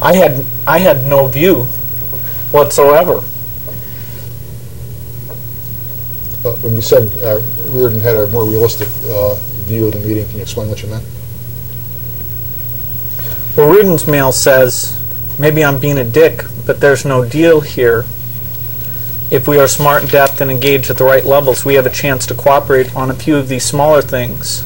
I had no view whatsoever. When you said Reardon had a more realistic view of the meeting, can you explain what you meant? Well, Reardon's mail says, maybe I'm being a dick, but there's no deal here. If we are smart and deft and engaged at the right levels, we have a chance to cooperate on a few of these smaller things.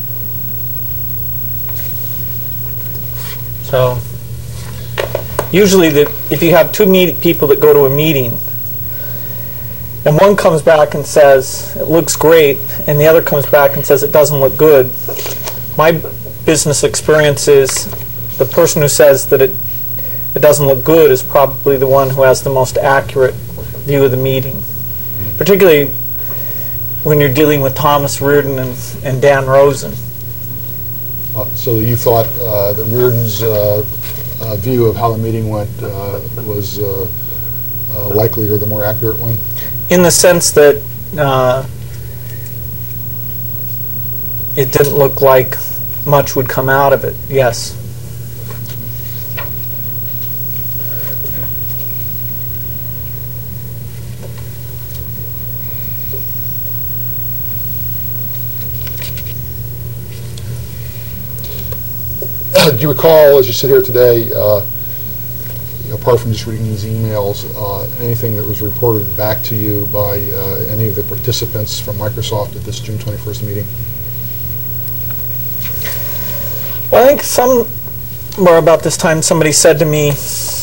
So, usually if you have two people that go to a meeting, and one comes back and says, it looks great, and the other comes back and says, it doesn't look good, my business experience is the person who says that it doesn't look good is probably the one who has the most accurate view of the meeting. Particularly when you're dealing with Thomas Reardon and Dan Rosen. So you thought that Reardon's view of how the meeting went was likely or the more accurate one? In the sense that it didn't look like much would come out of it, yes. Do you recall, as you sit here today, apart from just reading these emails, anything that was reported back to you by any of the participants from Microsoft at this June 21st meeting? Well, I think somewhere about this time somebody said to me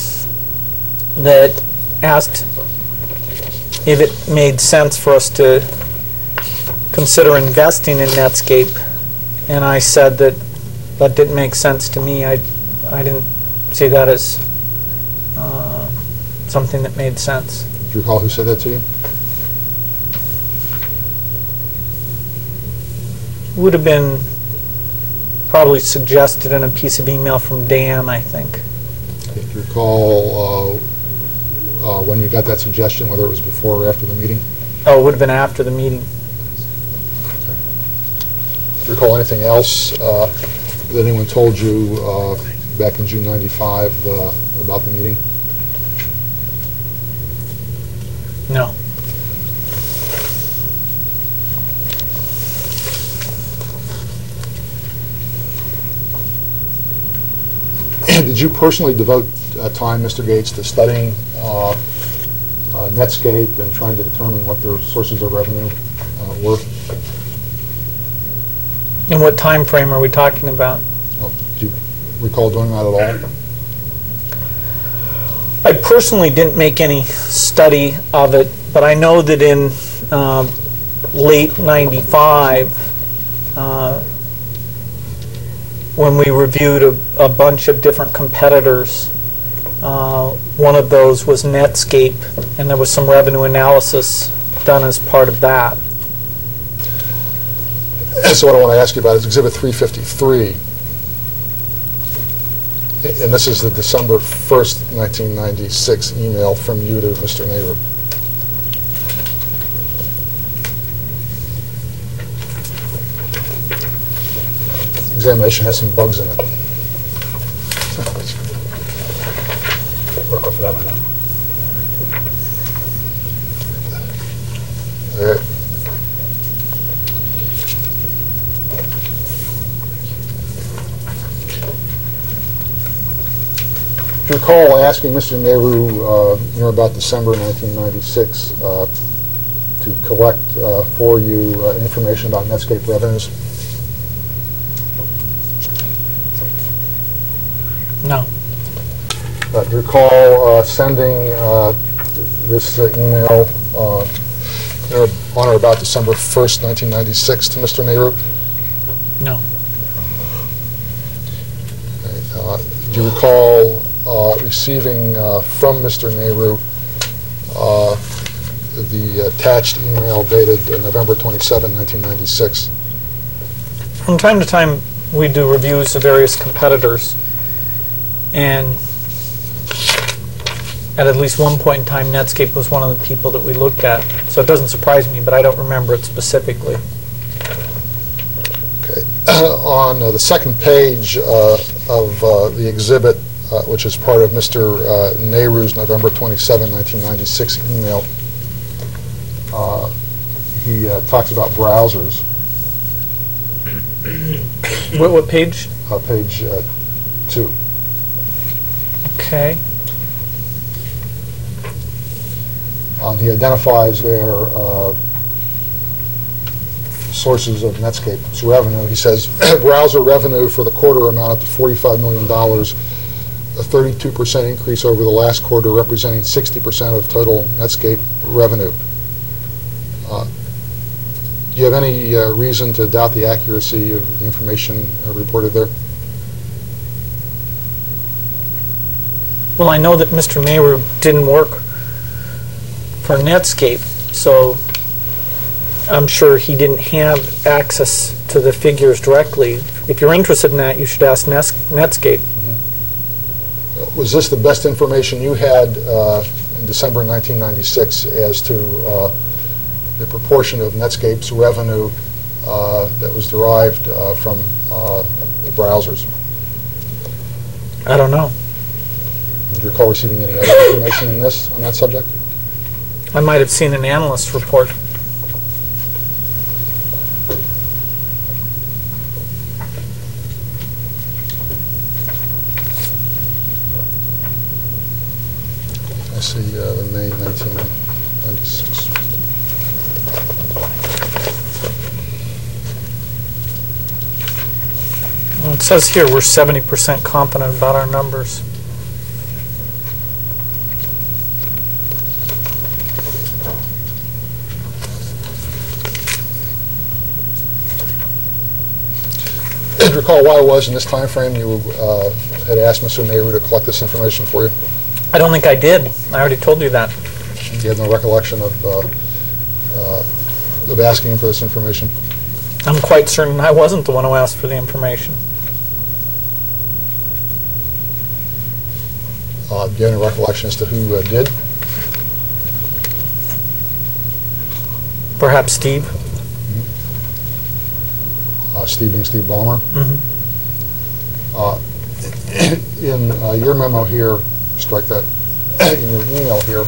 that asked if it made sense for us to consider investing in Netscape, and I said that that didn't make sense to me. I didn't see that as something that made sense. Do you recall who said that to you? Would have been probably suggested in a piece of email from Dan, I think. Do you recall when you got that suggestion, whether it was before or after the meeting? Oh, it would have been after the meeting. Okay. Do you recall anything else that anyone told you back in June '95 about the meeting? No. Did you personally devote time, Mr. Gates, to studying Netscape and trying to determine what their sources of revenue were? In what time frame are we talking about? Do you recall doing that at all? I personally didn't make any study of it, but I know that in late '95, when we reviewed a bunch of different competitors, one of those was Netscape, and there was some revenue analysis done as part of that. So what I want to ask you about is Exhibit 353. And this is the December 1st, 1996 email from you to Mr. Nehru. Examination has some bugs in it. Work off of that one now. All right. Do you recall asking Mr. Nehru about December 1996 to collect for you information about Netscape revenues? No. Do you recall sending this email on or about December 1st, 1996 to Mr. Nehru? No. Okay. Do you recall receiving from Mr. Nehru the attached email dated November 27, 1996? From time to time, we do reviews of various competitors, and at least one point in time, Netscape was one of the people that we looked at. So it doesn't surprise me, but I don't remember it specifically. Okay. On the second page of the exhibit, which is part of Mr. Nehru's November 27, 1996 email. He talks about browsers. What page? Page 2. Okay. He identifies their sources of Netscape's revenue. He says browser revenue for the quarter amounted to $45 million, a 32% increase over the last quarter, representing 60% of total Netscape revenue. Do you have any reason to doubt the accuracy of the information reported there? Well, I know that Mr. Nehru didn't work for Netscape, so I'm sure he didn't have access to the figures directly. If you're interested in that, you should ask Netscape. Mm-hmm. Was this the best information you had in December 1996 as to the proportion of Netscape's revenue that was derived from the browsers? I don't know. Do you recall receiving any other information in this on that subject? I might have seen an analyst report. I see the May 1996. Well, it says here we're 70% confident about our numbers. Do you recall why it was in this time frame you had asked Mr. Nehru to collect this information for you? I don't think I did. I already told you that. You had no recollection of asking him for this information? I'm quite certain I wasn't the one who asked for the information. Do you have any recollection as to who did? Perhaps Steve. Steve being Steve Ballmer. Mm-hmm. In your memo here, strike that, in your email here,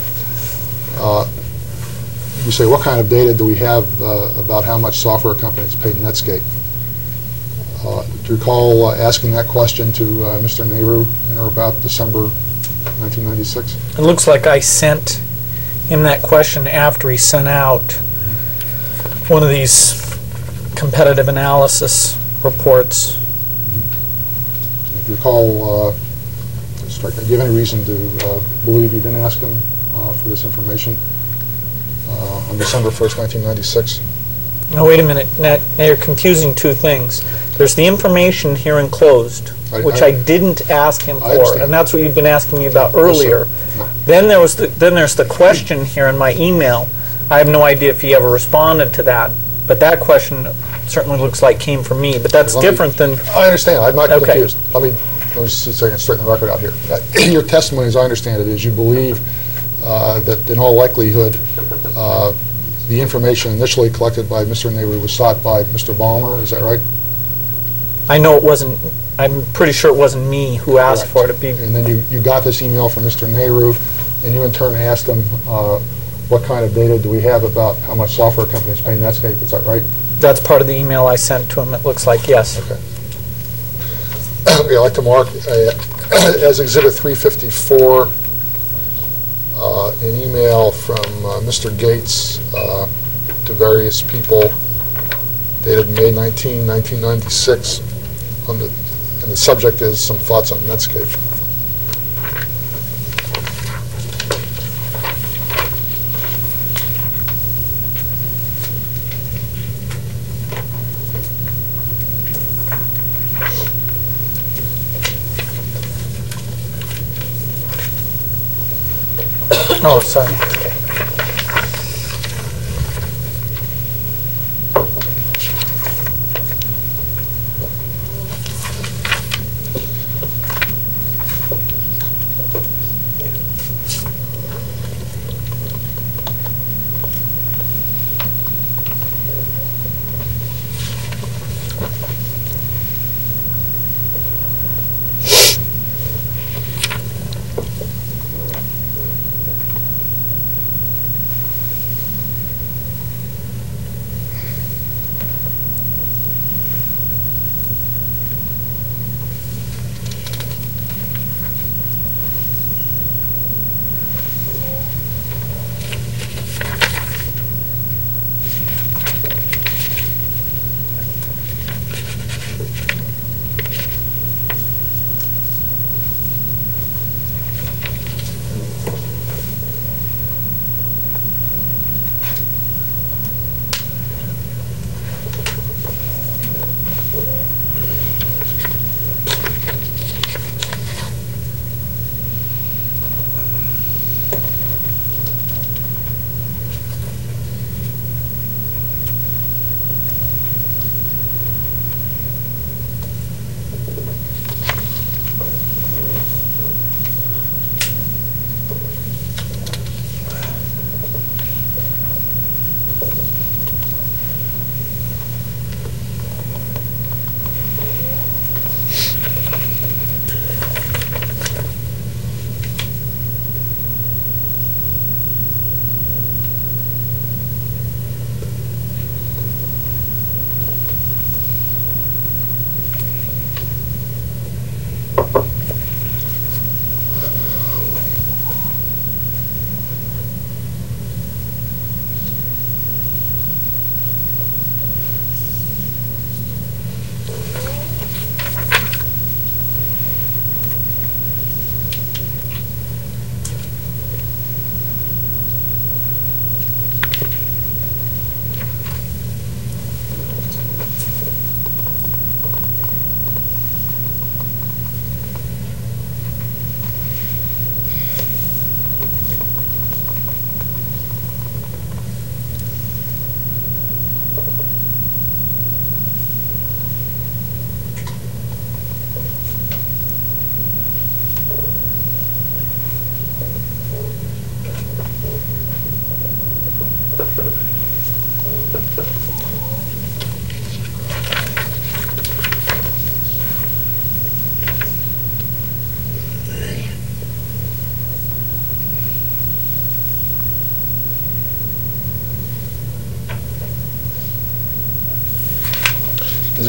you say, what kind of data do we have about how much software companies pay Netscape? Do you recall asking that question to Mr. Nehru in or about December 1996? It looks like I sent him that question after he sent out one of these competitive analysis reports. If you recall, strike that, do you have any reason to believe you didn't ask him for this information on December 1st, 1996? No, wait a minute. Now you're confusing two things. There's the information here enclosed, which I didn't ask him for, and that's what you've been asking me about earlier. No. Then there's the question here in my email. I have no idea if he ever responded to that, but that question certainly looks like came from me. But that's different than. I understand. I'm not confused. Okay. Let me see if I can straighten the record out here. Your testimony, as I understand it, is you believe that in all likelihood the information initially collected by Mr. Nehru was sought by Mr. Ballmer. Is that right? I know it wasn't. I'm pretty sure it wasn't me who asked for it to be. And then you got this email from Mr. Nehru, and you in turn asked him what kind of data do we have about how much software companies pay Netscape. Is that right? That's part of the email I sent to him. It looks like yes. Okay. I'd like to mark as Exhibit 354 an email from Mr. Gates to various people dated May 19, 1996, and the subject is some thoughts on Netscape. Oh, sorry.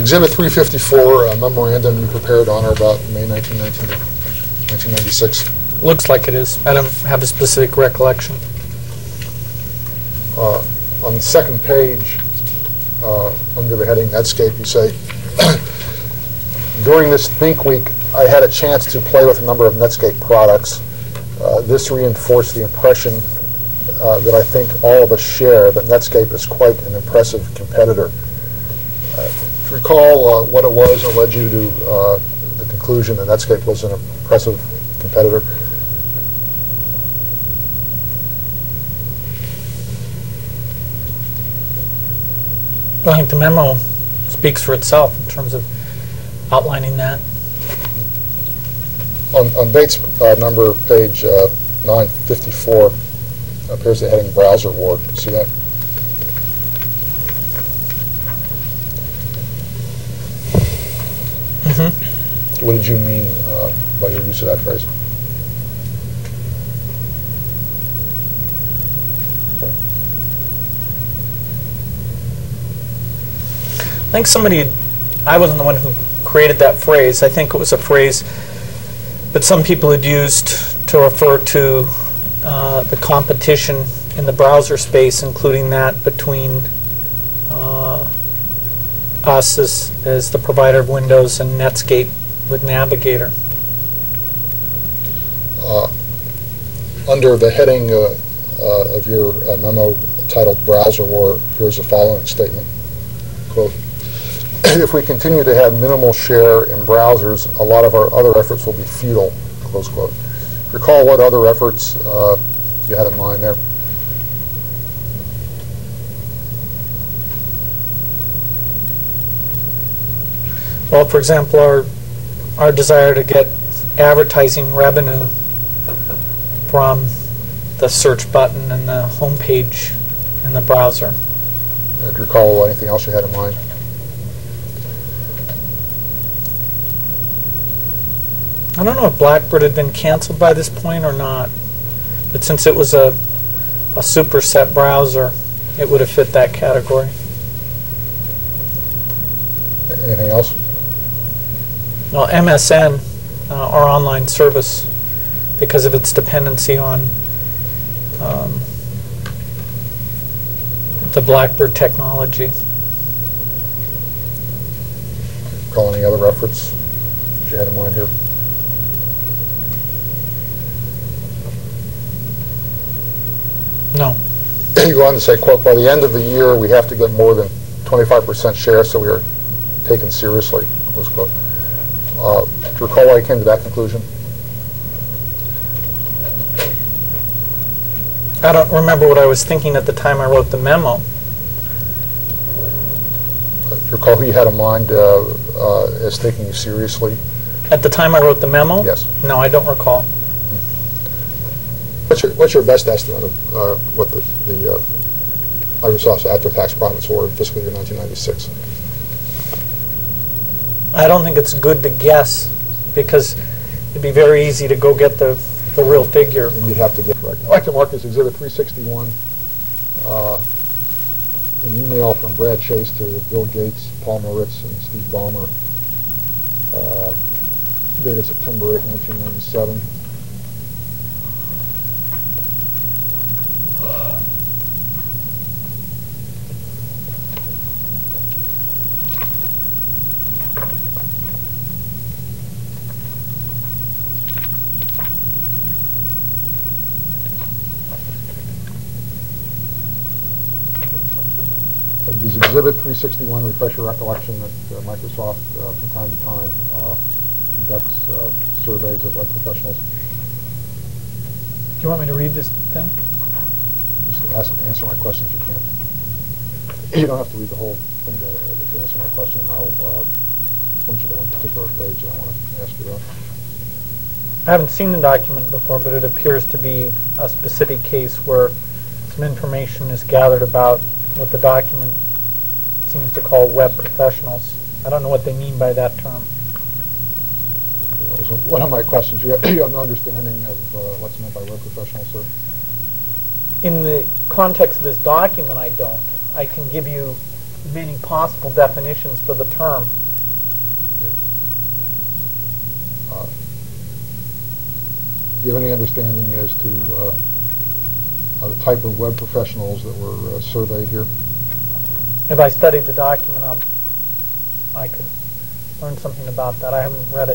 Exhibit 354, a memorandum you prepared on or about May 1996. Looks like it is. I don't have a specific recollection. On the second page, under the heading Netscape, you say, during this Think Week, I had a chance to play with a number of Netscape products. This reinforced the impression that I think all of us share, that Netscape is quite an impressive competitor. Do you recall what it was that led you to the conclusion that Netscape was an impressive competitor? I think the memo speaks for itself in terms of outlining that. On Bates number, page 954, appears the heading Browser War. Do you see that? Mm-hmm. What did you mean by your use of that phrase? I think I wasn't the one who created that phrase. I think it was a phrase that some people had used to refer to the competition in the browser space, including that between us as the provider of Windows and Netscape with Navigator. Under the heading of your memo titled Browser War, here's the following statement, quote, if we continue to have minimal share in browsers, a lot of our other efforts will be futile, close quote. Recall what other efforts you had in mind there? Well, for example, our desire to get advertising revenue from the search button and the home page in the browser. Do you recall anything else you had in mind? I don't know if Blackbird had been canceled by this point or not, but since it was a superset browser, it would have fit that category. Anything else? Well, MSN, our online service, because of its dependency on the Blackbird technology. Recall any other efforts that you had in mind here? No. You go on to say, quote, by the end of the year, we have to get more than 25% share, so we are taken seriously, close quote. Do you recall why you came to that conclusion? I don't remember what I was thinking at the time I wrote the memo. Do you recall who you had in mind as taking you seriously? At the time I wrote the memo? Yes. No, I don't recall. What's your best estimate of what the Microsoft's after-tax profits were in fiscal year 1996? I don't think it's good to guess, because it'd be very easy to go get the real figure. And you'd have to get correct. I'd like to mark this Exhibit 361, an email from Brad Chase to Bill Gates, Paul Moritz, and Steve Ballmer, dated September 8, 1997. Does Exhibit 361 refresh your recollection that Microsoft, from time to time, conducts surveys of web professionals? Do you want me to read this thing? Just answer my question if you can. You don't have to read the whole thing to answer my question, and I'll point you to one particular page that I want to ask you about. I haven't seen the document before, but it appears to be a specific case where some information is gathered about what the document seems to call web professionals. I don't know what they mean by that term. So one of my questions, you have no understanding of what's meant by web professionals, sir? In the context of this document, I don't. I can give you remaining possible definitions for the term. Do you have any understanding as to the type of web professionals that were surveyed here? If I studied the document, I could learn something about that. I haven't read it.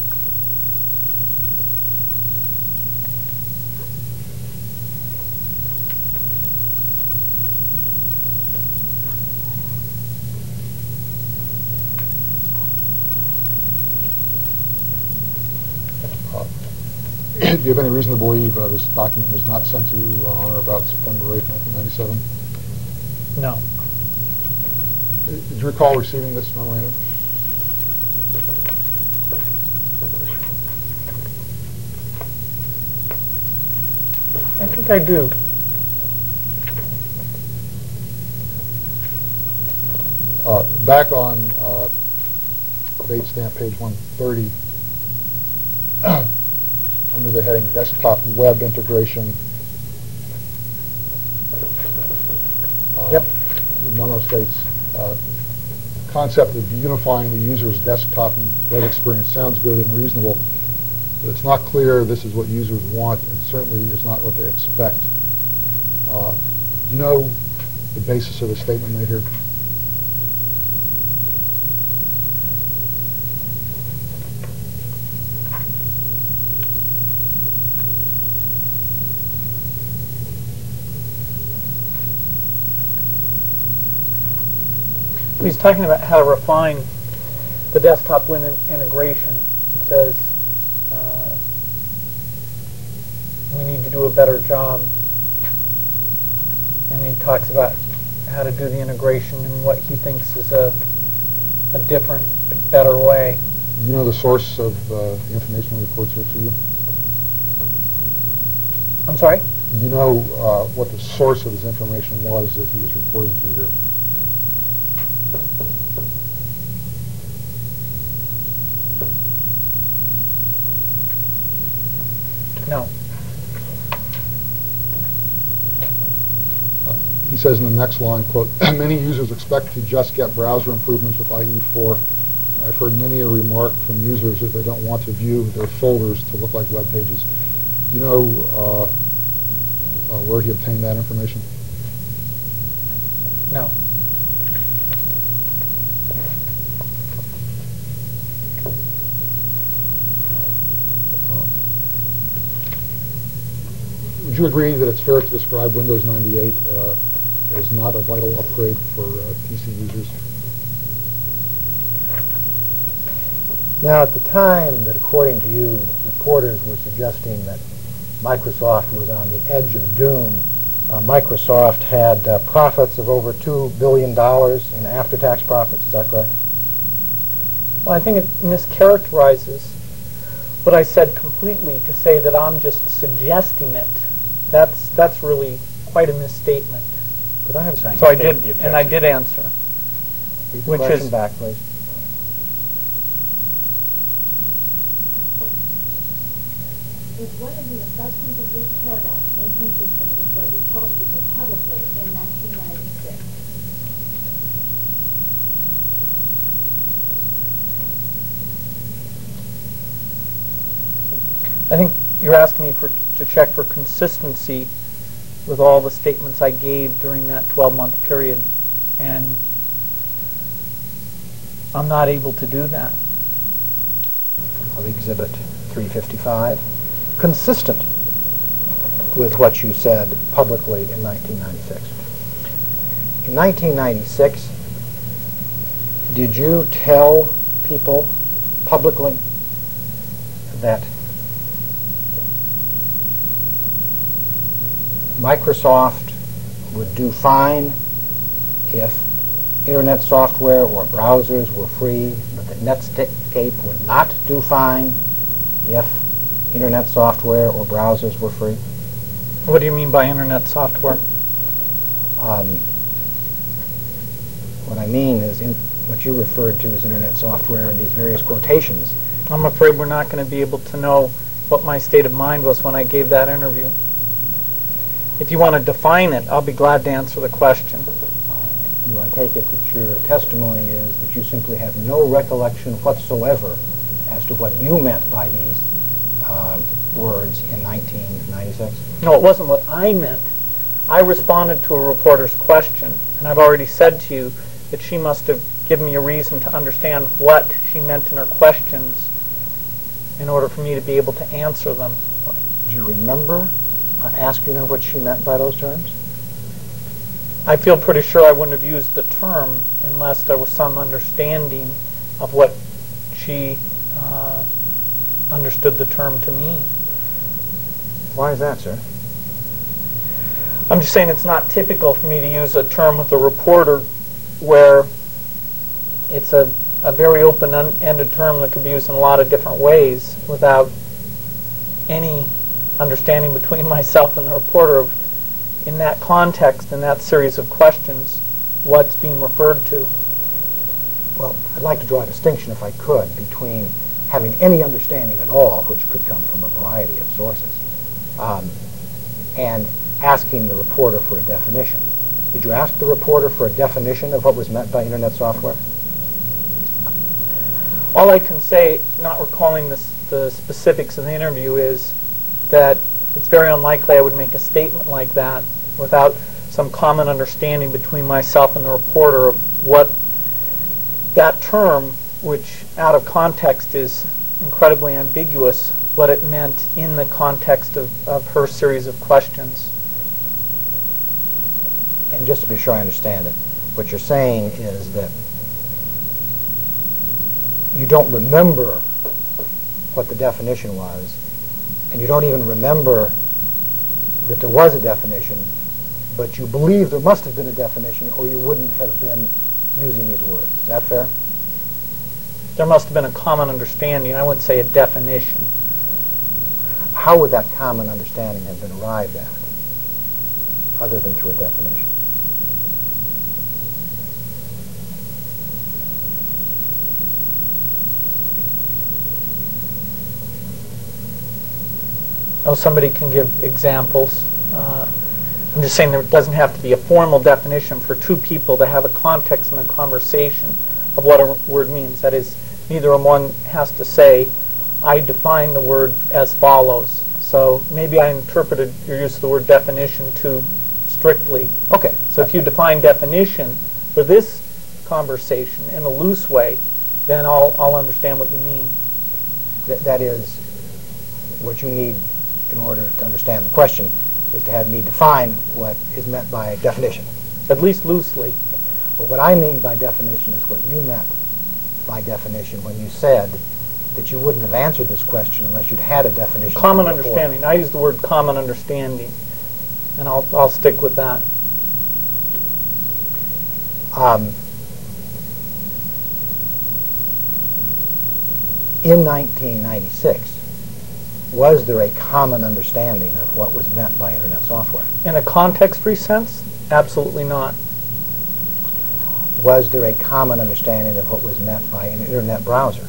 Do you have any reason to believe this document was not sent to you on or about September 8th, 1997? No. Did you recall receiving this memorandum? I think I do. Back on date stamp page 130, under the heading Desktop Web Integration, Yep. the memo states, concept of unifying the user's desktop and web experience sounds good and reasonable, but it's not clear this is what users want and certainly is not what they expect. Do you know the basis of the statement made here? He's talking about how to refine the desktop web integration. It says we need to do a better job. And he talks about how to do the integration and what he thinks is a different, better way. Do you know the source of the information reports here to you? I'm sorry? Do you know what the source of his information was that he is reporting to here? No. He says in the next line, quote, many users expect to just get browser improvements with IE4. I've heard many a remark from users that they don't want to view their folders to look like web pages. Do you know where he obtained that information? No. Would you agree that it's fair to describe Windows 98 as not a vital upgrade for PC users? Now, at the time that, according to you, reporters were suggesting that Microsoft was on the edge of doom, Microsoft had profits of over $2 billion in after-tax profits. Is that correct? Well, I think it mischaracterizes what I said completely to say that I'm just suggesting it. That's really quite a misstatement. Could I have a So I did, and I did answer. Which question is back, please? Is one of the assumptions of this paragraph inconsistent with what you told people publicly in 1996? I think you're asking me to check for consistency with all the statements I gave during that 12-month period, and I'm not able to do that. Of Exhibit 355, consistent with what you said publicly in 1996. In 1996, did you tell people publicly that Microsoft would do fine if Internet software or browsers were free, but that Netscape would not do fine if Internet software or browsers were free? What do you mean by Internet software? What I mean is what you referred to as Internet software in these various quotations. I'm afraid we're not going to be able to know what my state of mind was when I gave that interview. If you want to define it, I'll be glad to answer the question. do I take it that your testimony is that you simply have no recollection whatsoever as to what you meant by these words in 1996? No, it wasn't what I meant. I responded to a reporter's question, and I've already said to you that she must have given me a reason to understand what she meant in her questions in order for me to be able to answer them. Do you remember asking her what she meant by those terms? I feel pretty sure I wouldn't have used the term unless there was some understanding of what she understood the term to mean. Why is that, sir? I'm just saying it's not typical for me to use a term with a reporter where it's a very open-ended term that could be used in a lot of different ways without any understanding between myself and the reporter of, in that context, in that series of questions, what's being referred to. Well, I'd like to draw a distinction, if I could, between having any understanding at all, which could come from a variety of sources, and asking the reporter for a definition. Did you ask the reporter for a definition of what was meant by Internet software? All I can say, not recalling the specifics of the interview, is that it's very unlikely I would make a statement like that without some common understanding between myself and the reporter of what that term, which out of context is incredibly ambiguous, what it meant in the context of her series of questions. And just to be sure I understand it, what you're saying is that you don't remember what the definition was, and you don't even remember that there was a definition, but you believe there must have been a definition or you wouldn't have been using these words. Is that fair? There must have been a common understanding. I wouldn't say a definition. How would that common understanding have been arrived at, other than through a definition? Oh, somebody can give examples. I'm just saying there doesn't have to be a formal definition for two people to have a context in a conversation of what a word means. That is, neither one has to say, I define the word as follows. So maybe I interpreted your use of the word definition too strictly. Okay. So if you define definition for this conversation in a loose way, then I'll understand what you mean. That is, what you need in order to understand the question is to have me define what is meant by definition. At least loosely. Well, what I mean by definition is what you meant by definition when you said that you wouldn't have answered this question unless you'd had a definition. Common understanding. I use the word common understanding, and I'll stick with that. In 1996, was there a common understanding of what was meant by Internet software? In a context-free sense, absolutely not. Was there a common understanding of what was meant by an Internet browser?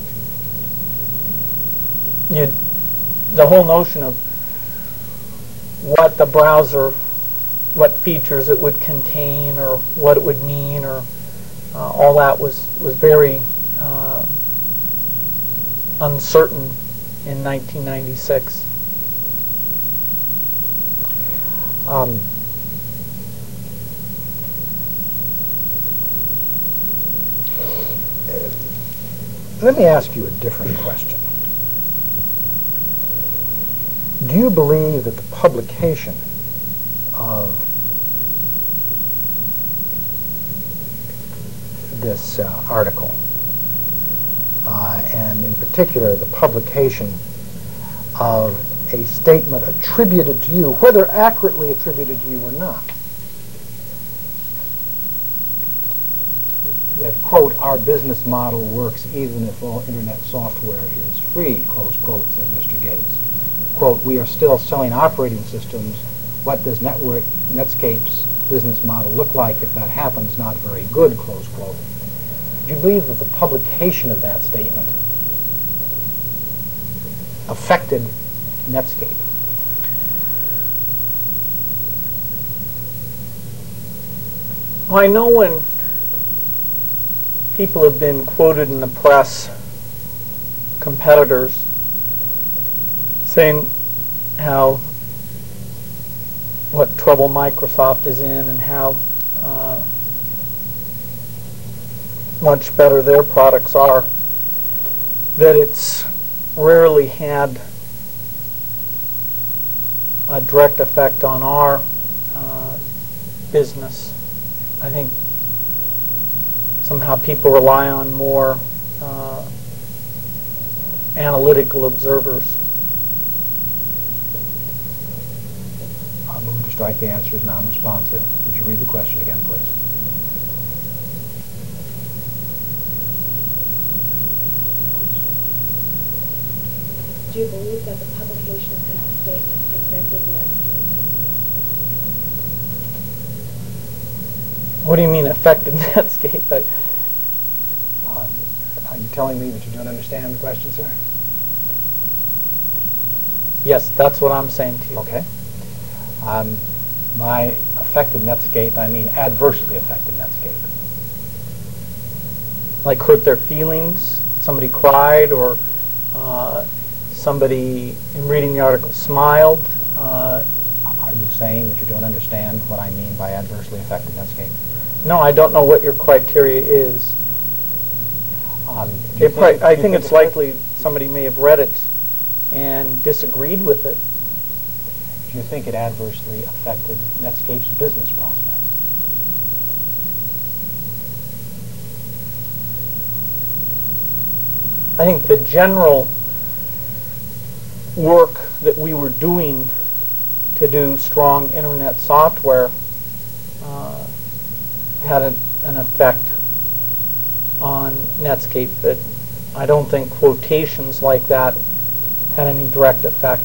The whole notion of what the browser, what features it would contain, or what it would mean, or all that was very uncertain in 1996. Let me ask you a different question. Do you believe that the publication of this article, and in particular the publication of a statement attributed to you, whether accurately attributed to you or not, that, quote, our business model works even if all Internet software is free, close quote, says Mr. Gates. Quote, we are still selling operating systems. What does Netscape's business model look like if that happens? Not very good, close quote. Do you believe that the publication of that statement affected Netscape? Well, I know when people have been quoted in the press, competitors, saying what trouble Microsoft is in and how much better their products are, that it's rarely had a direct effect on our business. I think somehow people rely on more analytical observers. I'll move to strike the answer as non-responsive. Would you read the question again, please? Do you believe that the publication of that statement affected Netscape? What do you mean affected Netscape? Are you telling me that you don't understand the question, sir? Yes, that's what I'm saying to you. Okay. By affected Netscape, I mean adversely affected Netscape. Like hurt their feelings, somebody cried, or somebody, in reading the article, smiled. Are you saying that you don't understand what I mean by adversely affected Netscape? No, I don't know what your criteria is. I think it's likely somebody may have read it and disagreed with it. Do you think it adversely affected Netscape's business prospects? I think the general work that we were doing to do strong internet software had an effect on Netscape, but I don't think quotations like that had any direct effect.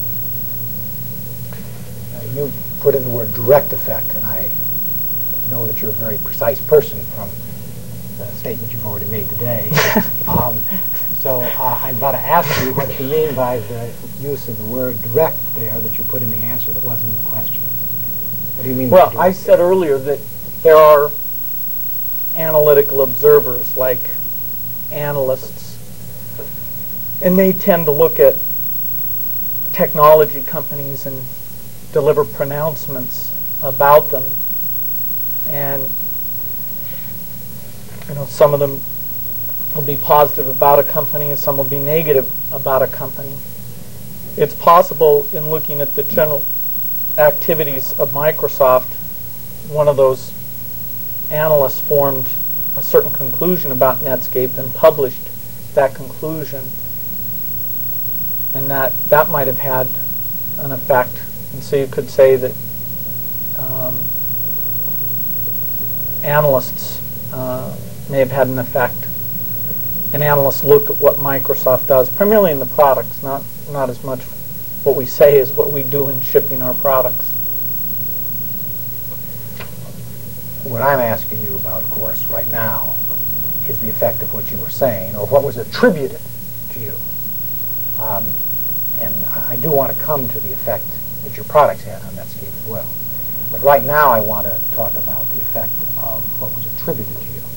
You put in the word direct effect, and I know that you're a very precise person from the statement you've already made today. So I'm about to ask you what you mean by the use of the word direct there that you put in the answer that wasn't in the question. What do you mean by Well, direct? I said earlier that there are analytical observers like analysts, and they tend to look at technology companies and deliver pronouncements about them, and some of them will be positive about a company and some will be negative about a company. It's possible, in looking at the general activities of Microsoft, one of those analysts formed a certain conclusion about Netscape and published that conclusion, and that might have had an effect. And so you could say that analysts may have had an effect. And analysts look at what Microsoft does, primarily in the products, not as much what we say as what we do in shipping our products. What I'm asking you about, of course, right now is the effect of what you were saying, or what was attributed to you. And I do want to come to the effect that your products had on Netscape as well. But right now I want to talk about the effect of what was attributed to you.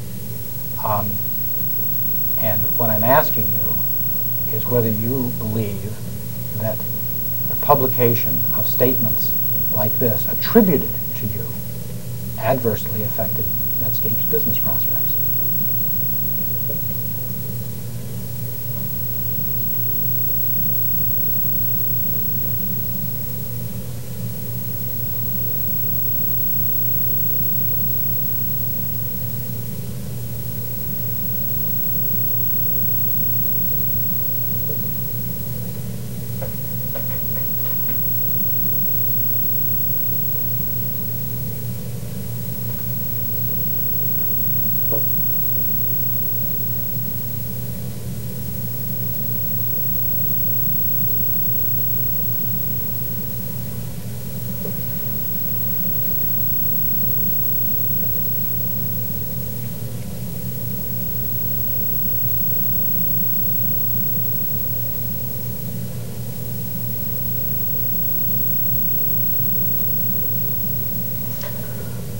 And what I'm asking you is whether you believe that the publication of statements like this attributed to you adversely affected Netscape's business prospects.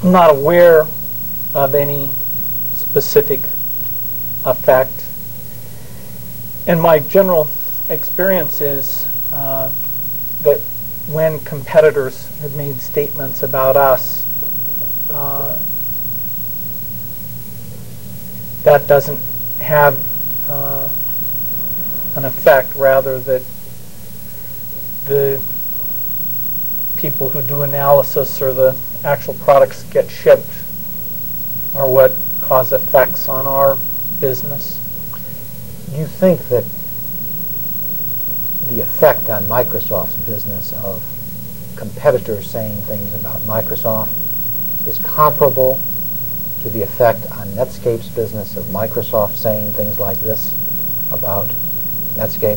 I'm not aware of any specific effect. And my general experience is that when competitors have made statements about us, that doesn't have an effect, rather that the people who do analysis or the actual products get shipped are what cause effects on our business. Do you think that the effect on Microsoft's business of competitors saying things about Microsoft is comparable to the effect on Netscape's business of Microsoft saying things like this about Netscape?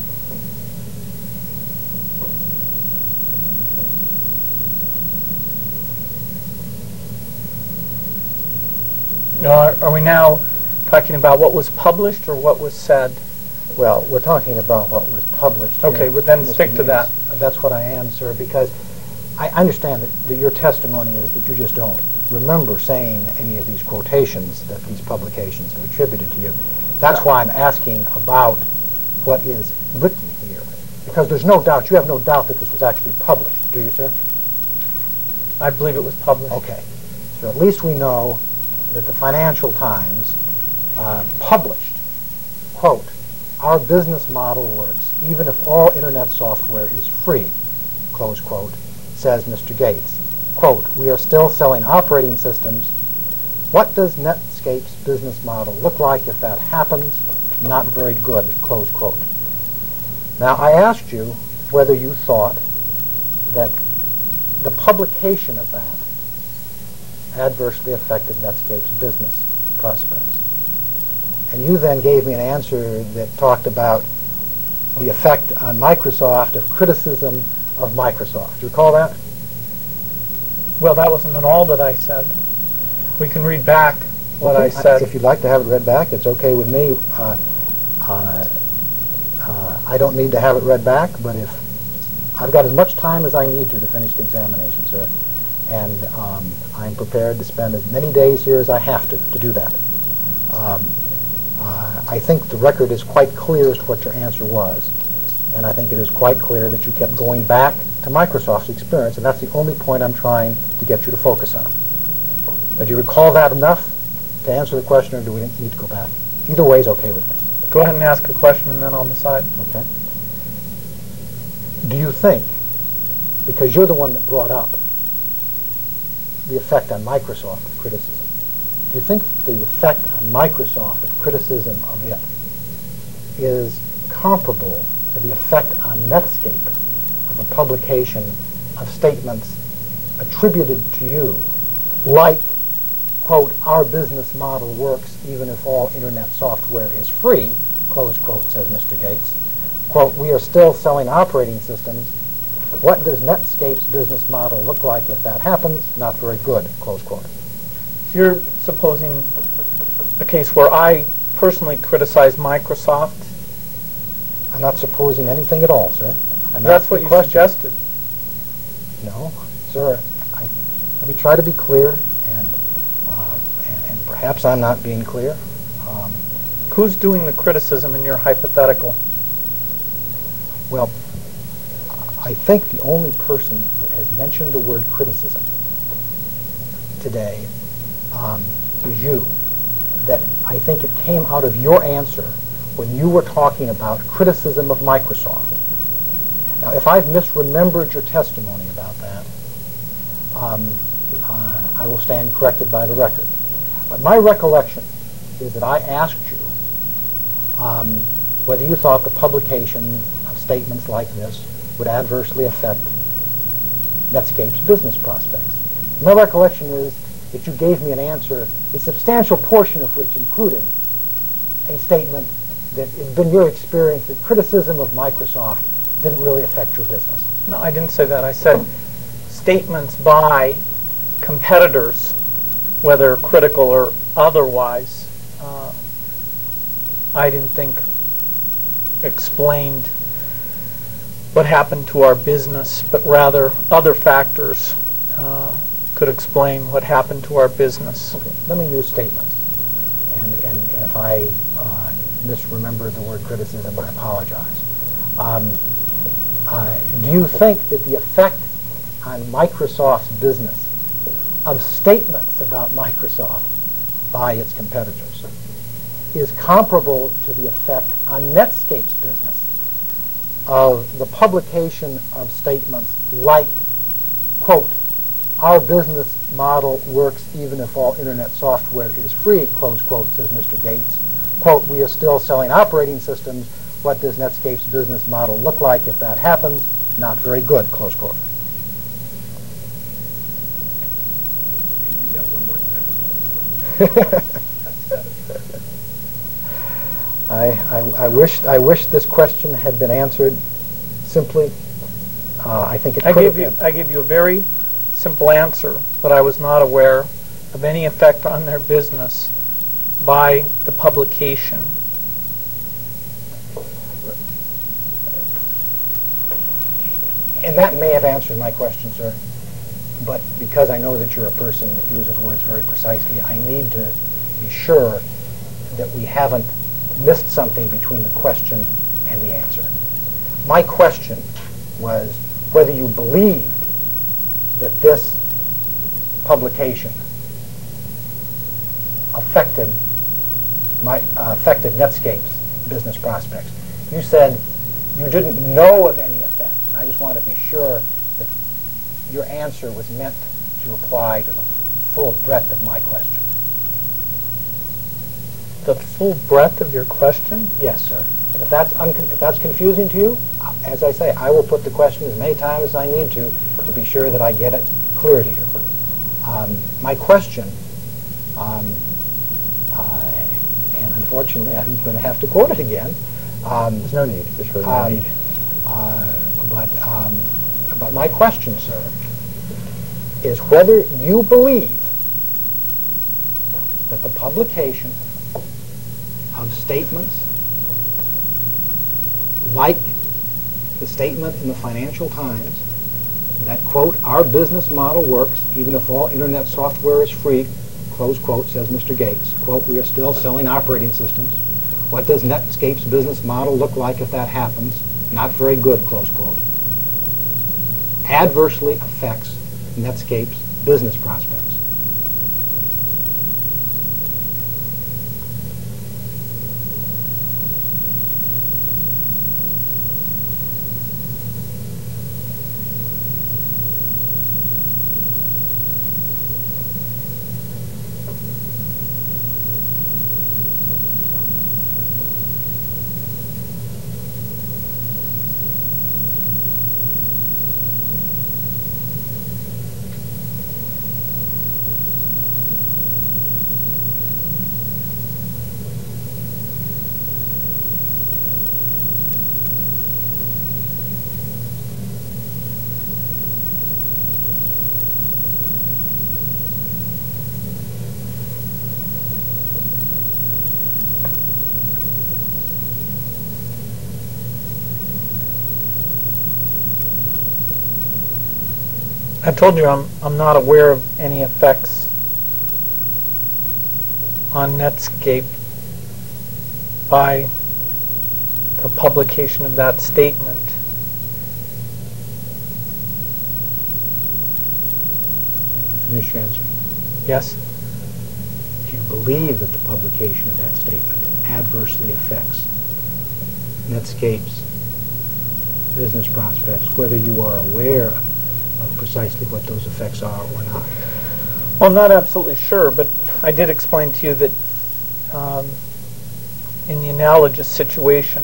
Are we now talking about what was published or what was said? Well, we're talking about what was published here. Okay, well then Mr. stick to that. Yates. That's what I am, sir, because I understand that your testimony is that you just don't remember saying any of these quotations that these publications have attributed to you. That's why I'm asking about what is written here, because there's no doubt, you have no doubt that this was actually published, do you, sir? I believe it was published. Okay, so at least we know that the Financial Times published, quote, "Our business model works even if all internet software is free," close quote, says Mr. Gates. Quote, "We are still selling operating systems. What does Netscape's business model look like if that happens? Not very good," close quote. Now, I asked you whether you thought that the publication of that adversely affected Netscape's business prospects. And you then gave me an answer that talked about the effect on Microsoft of criticism of Microsoft. Do you recall that? Well, that wasn't at all that I said. We can read back what I said. If you'd like to have it read back, it's okay with me. I don't need to have it read back, but if I've got as much time as I need to finish the examination, sir, and I'm prepared to spend as many days here as I have to do that. I think the record is quite clear as to what your answer was, and I think it is quite clear that you kept going back to Microsoft's experience, and that's the only point I'm trying to get you to focus on. Now, do you recall that enough to answer the question, or do we need to go back? Either way is okay with me. Go ahead and ask a question, and then I'll decide. Okay. Do you think, because you're the one that brought up the effect on Microsoft of criticism, do you think the effect on Microsoft of criticism of it is comparable to the effect on Netscape of the publication of statements attributed to you, like, quote, "Our business model works even if all internet software is free," close quote, says Mr. Gates. Quote, "We are still selling operating systems. What does Netscape's business model look like if that happens? Not very good," close quote. You're supposing a case where I personally criticize Microsoft? I'm not supposing anything at all, sir. That's what you suggested. No, sir. Let me try to be clear, and perhaps I'm not being clear. Who's doing the criticism in your hypothetical? Well, I think the only person that has mentioned the word criticism today is you. That I think it came out of your answer when you were talking about criticism of Microsoft. Now, if I've misremembered your testimony about that, I will stand corrected by the record. But my recollection is that I asked you whether you thought the publication of statements like this would adversely affect Netscape's business prospects. My recollection is that you gave me an answer, a substantial portion of which included a statement that it had been your experience that criticism of Microsoft didn't really affect your business. No, I didn't say that. I said statements by competitors, whether critical or otherwise, I didn't think explained what happened to our business, but rather other factors could explain what happened to our business. Okay, let me use statements. And if I misremembered the word criticism, I apologize. Do you think that the effect on Microsoft's business of statements about Microsoft by its competitors is comparable to the effect on Netscape's business of the publication of statements like, quote, our business model works even if all internet software is free, close quote, says Mr. Gates. Quote, we are still selling operating systems. What does Netscape's business model look like if that happens? Not very good, close quote. I wish this question had been answered simply. I think it could have been. I gave you a very simple answer, but I was not aware of any effect on their business by the publication. And that may have answered my question, sir. But because I know that you're a person that uses words very precisely, I need to be sure that we haven't missed something between the question and the answer. My question was whether you believed that this publication affected Netscape's business prospects. You said you didn't know of any effect, and I just want to be sure that your answer was meant to apply to the full breadth of my question. The full breadth of your question? Yes, sir. And if that's confusing to you, as I say, I will put the question as many times as I need to be sure that I get it clear to you. My question, and unfortunately I'm going to have to quote it again. There's no need. There's really no need. But my question, sir, is whether you believe that the publication of statements like the statement in the Financial Times that, quote, our business model works even if all internet software is free, close quote, says Mr. Gates, quote, we are still selling operating systems. What does Netscape's business model look like if that happens? Not very good, close quote. Adversely affects Netscape's business prospects. I told you I'm not aware of any effects on Netscape by the publication of that statement. Finish your answer. Yes? Do you believe that the publication of that statement adversely affects Netscape's business prospects, whether you are aware of precisely what those effects are or not? Well, I'm not absolutely sure, but I did explain to you that in the analogous situation,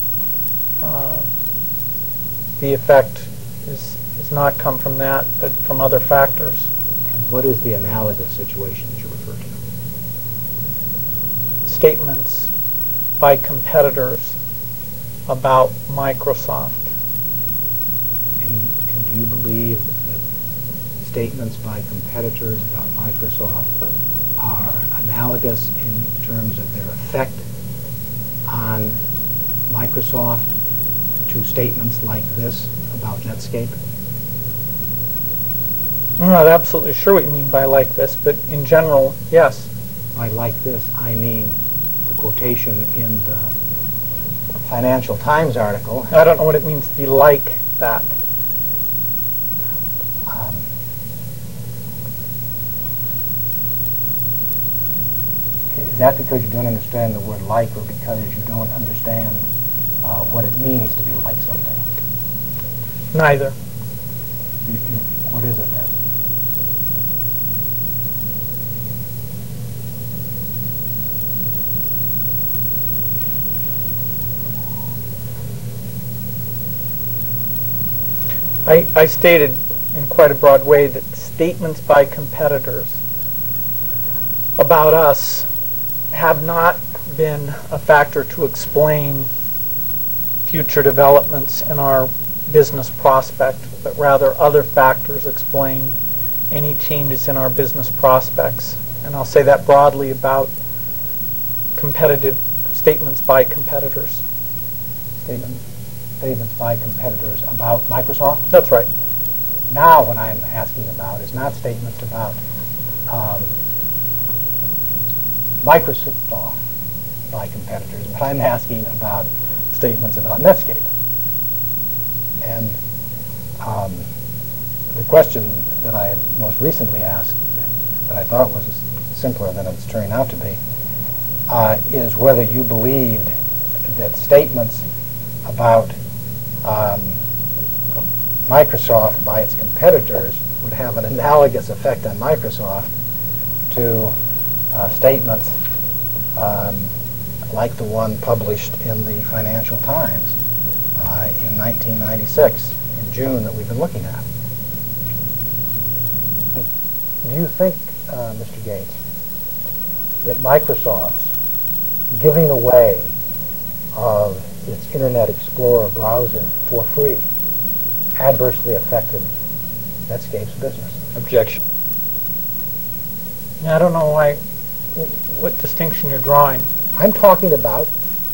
the effect is not come from that, but from other factors. And what is the analogous situation that you refer to? Statements by competitors about Microsoft. And do you believe that statements by competitors about Microsoft are analogous in terms of their effect on Microsoft to statements like this about Netscape? I'm not absolutely sure what you mean by like this, but in general, yes. By like this, I mean the quotation in the Financial Times article. I don't know what it means to be like that. Is that because you don't understand the word like, or because you don't understand what it means to be like something? Neither. What is it then? I stated in quite a broad way that statements by competitors about us have not been a factor to explain future developments in our business prospect, but rather other factors explain any changes in our business prospects. And I'll say that broadly about competitive statements by competitors. Statements by competitors about Microsoft? That's right. Now what I'm asking about is not statements about Microsoft by competitors, but I'm asking about statements about Netscape. And the question that I had most recently asked, that I thought was simpler than it's turning out to be, is whether you believed that statements about Microsoft by its competitors would have an analogous effect on Microsoft to statements like the one published in the Financial Times in 1996, in June, that we've been looking at. Do you think, Mr. Gates, that Microsoft's giving away of its Internet Explorer browser for free adversely affected Netscape's business? Objection. I don't know what distinction you're drawing. I'm talking about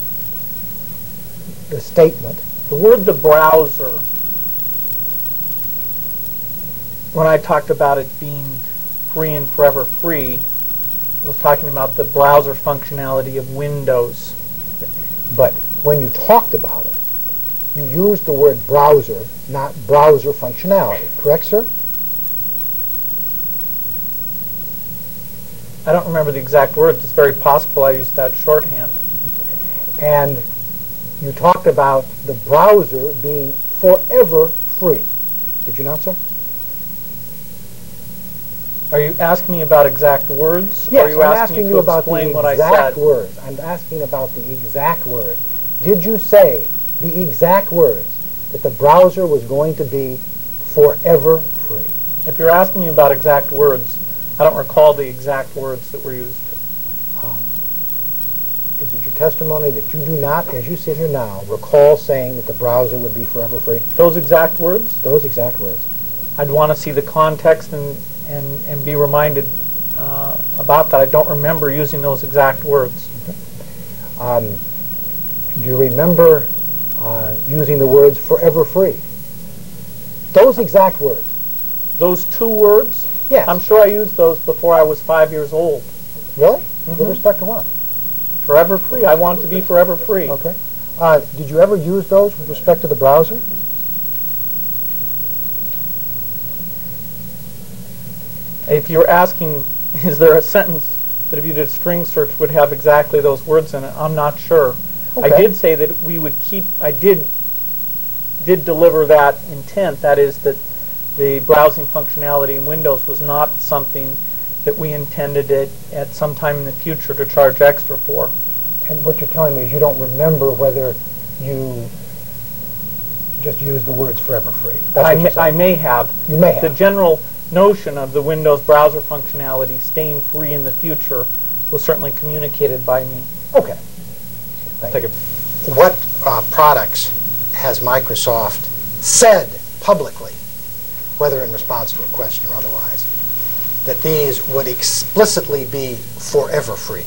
the statement. The word "the browser," when I talked about it being free and forever free, was talking about the browser functionality of Windows. But when you talked about it, you used the word browser, not browser functionality. Correct, sir? I don't remember the exact words. It's very possible I used that shorthand. And you talked about the browser being forever free. Did you not, sir? Are you asking me about exact words? Yes, or are you I'm asking asking me you to about the explain what I exact said? words. I'm asking about the exact words. Did you say the exact words that the browser was going to be forever free? If you're asking me about exact words, I don't recall the exact words that were used. Is it your testimony that you do not, as you sit here now, recall saying that the browser would be forever free? Those exact words? Those exact words. I'd want to see the context and be reminded about that. I don't remember using those exact words. Do you remember using the words forever free? Those exact words. Those two words? Yes. I'm sure I used those before I was 5 years old. Really? With respect to what? Forever free. I want to be forever free. Okay. Did you ever use those with respect to the browser? If you're asking, is there a sentence that if you did a string search would have exactly those words in it, I'm not sure. Okay. I did say that we would keep, I did deliver that intent, that is that the browsing functionality in Windows was not something that we intended at some time in the future to charge extra for. And what you're telling me is you don't remember whether you just used the words forever free. That's what you're saying. I may have. You may have. The general notion of the Windows browser functionality staying free in the future was certainly communicated by me. Okay. Take it. What products has Microsoft said publicly, whether in response to a question or otherwise, that these would explicitly be forever free?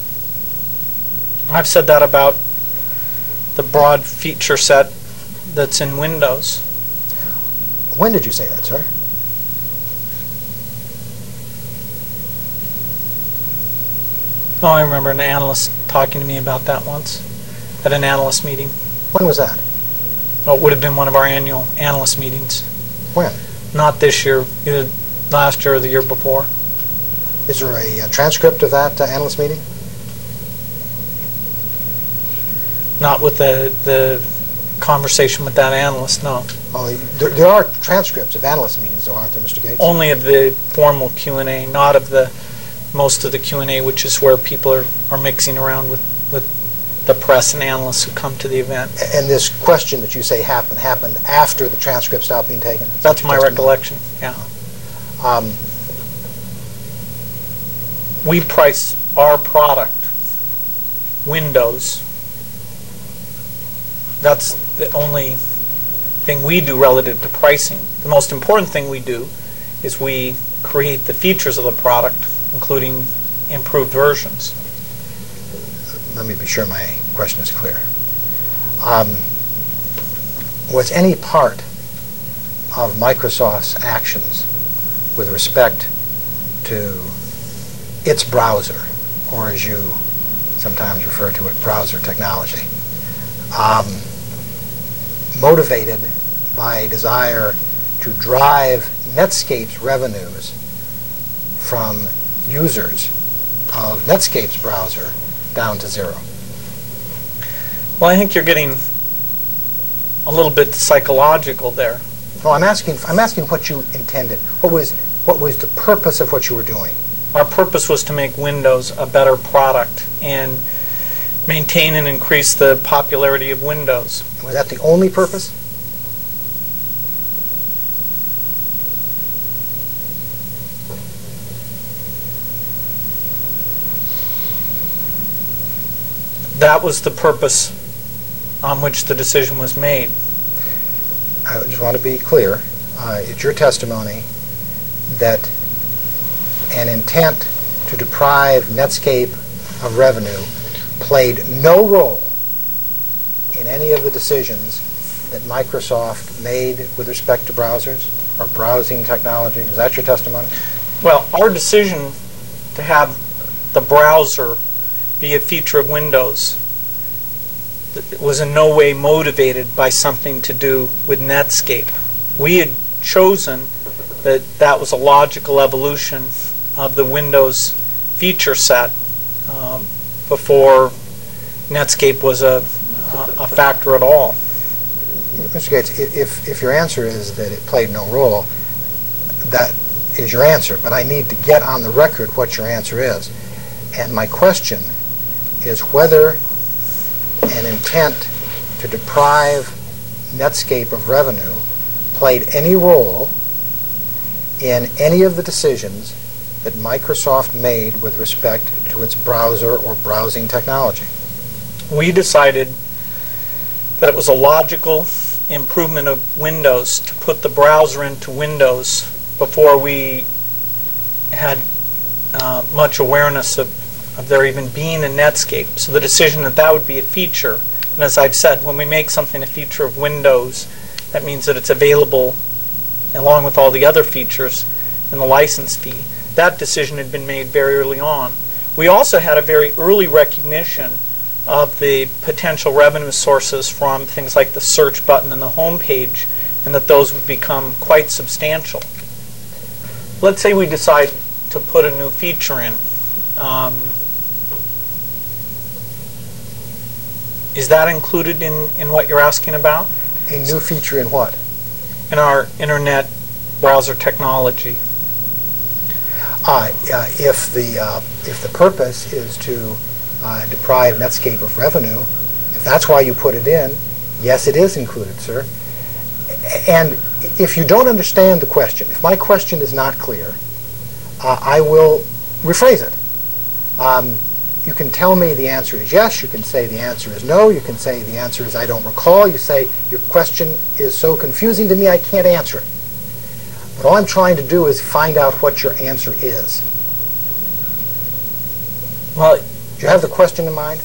I've said that about the broad feature set that's in Windows. When did you say that, sir? Oh, I remember an analyst talking to me about that once at an analyst meeting. When was that? Oh, it would have been one of our annual analyst meetings. When? Not this year, either last year or the year before. Is there a transcript of that analyst meeting? Not with the conversation with that analyst, no. Oh, there are transcripts of analyst meetings, though, aren't there, Mr. Gates? Only of the formal Q&A, not of the most of the Q&A, which is where people are mixing around with the press and analysts who come to the event. And this question that you say happened after the transcript stopped being taken? That's my recollection, yeah. We price our product, Windows. That's the only thing we do relative to pricing. The most important thing we do is we create the features of the product, including improved versions. Let me be sure my question is clear. Was any part of Microsoft's actions with respect to its browser, or as you sometimes refer to it, browser technology, motivated by a desire to drive Netscape's revenues from users of Netscape's browser down to zero? Well, I think you're getting a little bit psychological there. No, I'm asking what you intended. What was the purpose of what you were doing? Our purpose was to make Windows a better product and maintain and increase the popularity of Windows. Was that the only purpose? That was the purpose on which the decision was made. I just want to be clear. It's your testimony that an intent to deprive Netscape of revenue played no role in any of the decisions that Microsoft made with respect to browsers or browsing technology. Is that your testimony? Well, our decision to have the browser be a feature of Windows was in no way motivated by something to do with Netscape. We had chosen that was a logical evolution of the Windows feature set before Netscape was a factor at all. Mr. Gates, if your answer is that it played no role, that is your answer, but I need to get on the record what your answer is. And my question is whether an intent to deprive Netscape of revenue played any role in any of the decisions that Microsoft made with respect to its browser or browsing technology. We decided that it was a logical improvement of Windows to put the browser into Windows before we had much awareness of there even being a Netscape. So the decision that would be a feature, and as I've said, when we make something a feature of Windows, that means that it's available along with all the other features in the license fee. That decision had been made very early on. We also had a very early recognition of the potential revenue sources from things like the search button and the home page, and that those would become quite substantial. Let's say we decide to put a new feature in. Is that included in what you're asking about? A new feature in what? In our internet browser technology. If the purpose is to deprive Netscape of revenue, if that's why you put it in, yes, it is included, sir. And if you don't understand the question, if my question is not clear, I will rephrase it. You can tell me the answer is yes, you can say the answer is no, you can say the answer is I don't recall, you say your question is so confusing to me I can't answer it. But all I'm trying to do is find out what your answer is. Well, do you have the question in mind?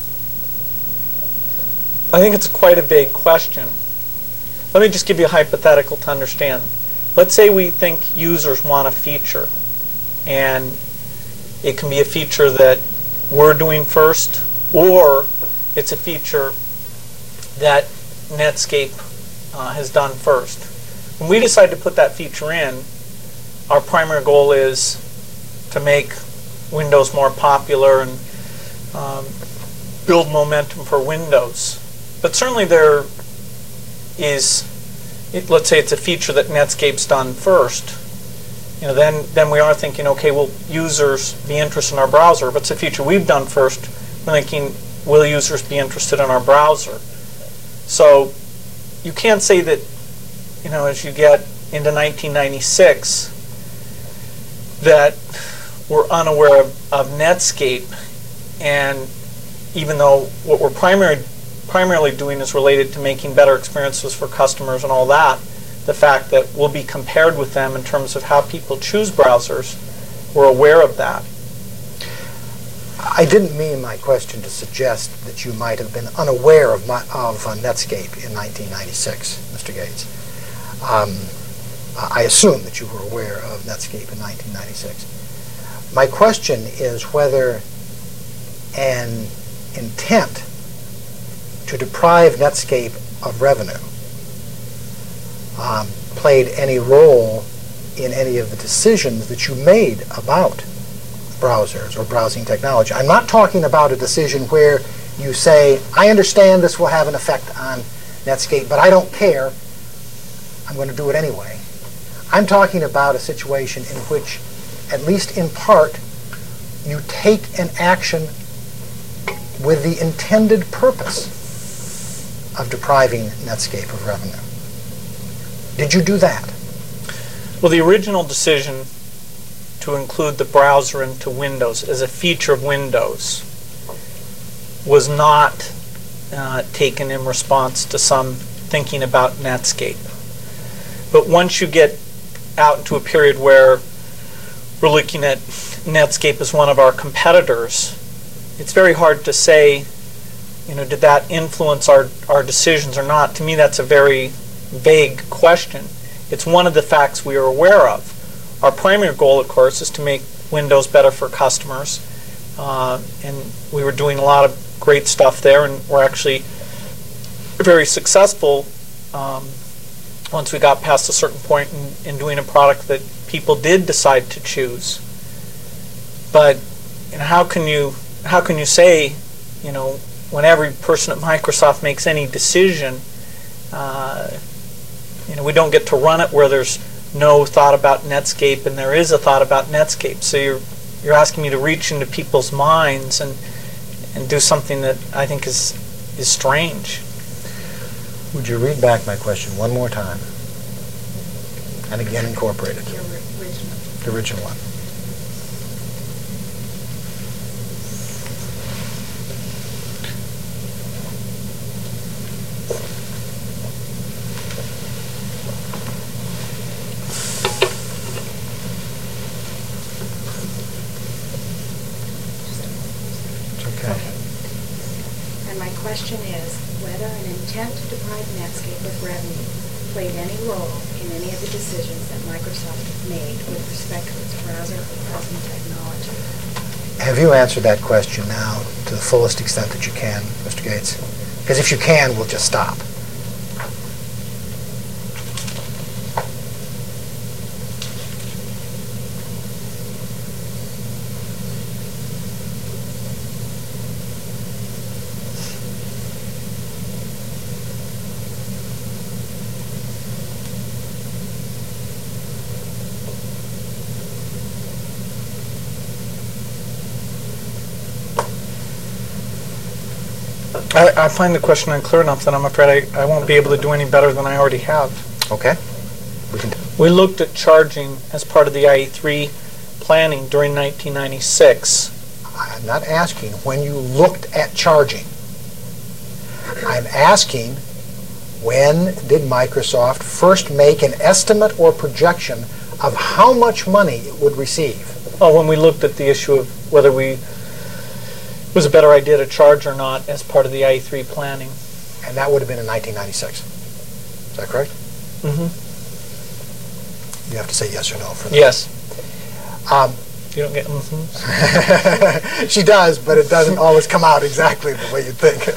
I think it's quite a big question. Let me just give you a hypothetical to understand. Let's say we think users want a feature, and it can be a feature that we're doing first, or it's a feature that Netscape has done first. When we decide to put that feature in, our primary goal is to make Windows more popular and build momentum for Windows. But certainly there is, let's say it's a feature that Netscape's done first, then we are thinking, okay, will users be interested in our browser? If it's a feature we've done first, we're thinking, will users be interested in our browser? So you can't say that, as you get into 1996, that we're unaware of Netscape, and even though what we're primarily doing is related to making better experiences for customers and all that, the fact that we'll be compared with them in terms of how people choose browsers, we're aware of that. I didn't mean my question to suggest that you might have been unaware of Netscape in 1996, Mr. Gates. I assume that you were aware of Netscape in 1996. My question is whether an intent to deprive Netscape of revenue played any role in any of the decisions that you made about browsers or browsing technology. I'm not talking about a decision where you say, I understand this will have an effect on Netscape, but I don't care. I'm going to do it anyway. I'm talking about a situation in which, at least in part, you take an action with the intended purpose of depriving Netscape of revenue. Did you do that? Well, the original decision to include the browser into Windows as a feature of Windows was not taken in response to some thinking about Netscape. But once you get out into a period where we're looking at Netscape as one of our competitors, it's very hard to say, did that influence our decisions or not? To me, that's a very vague question. It's one of the facts we are aware of. Our primary goal, of course, is to make Windows better for customers, and we were doing a lot of great stuff there, and we're actually very successful once we got past a certain point in doing a product that people did decide to choose. But how can you say, when every person at Microsoft makes any decision, we don't get to run it where there's no thought about Netscape and there is a thought about Netscape. So you're asking me to reach into people's minds and do something that I think is strange. Would you read back my question one more time? And again incorporate it. The original one. Question is whether an intent to deprive Netscape of revenue played any role in any of the decisions that Microsoft made with respect to its browser or browsing technology. Have you answered that question now to the fullest extent that you can, Mr. Gates? Because if you can, we'll just stop. I find the question unclear enough that I'm afraid I won't be able to do any better than I already have. Okay. We looked at charging as part of the IE3 planning during 1996. I'm not asking when you looked at charging. I'm asking when did Microsoft first make an estimate or projection of how much money it would receive? Oh, when we looked at the issue of whether it was a better idea to charge or not as part of the IE3 planning. And that would have been in 1996. Is that correct? Mm-hmm. You have to say yes or no for that. Yes. You don't get mm-hmm. She does, but it doesn't always come out exactly the way you'd think.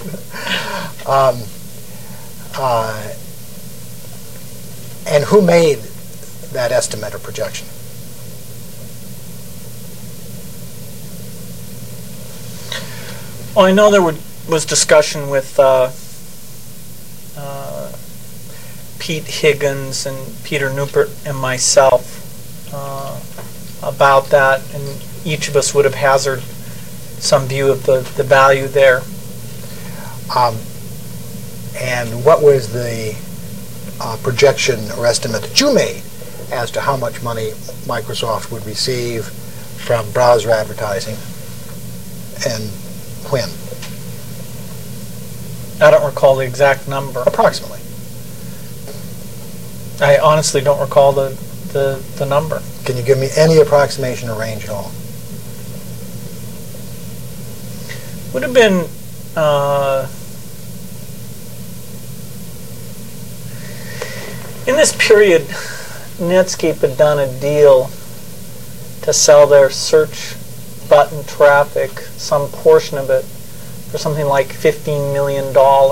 And who made that estimate or projection? Well, I know there was discussion with Pete Higgins and Peter Newport and myself about that, and each of us would have hazarded some view of the value there. And what was the projection or estimate that you made as to how much money Microsoft would receive from browser advertising, and when? I don't recall the exact number. Approximately. I honestly don't recall the number. Can you give me any approximation or range at all? Would have been in this period, Netscape had done a deal to sell their search button traffic, some portion of it, for something like $15 million.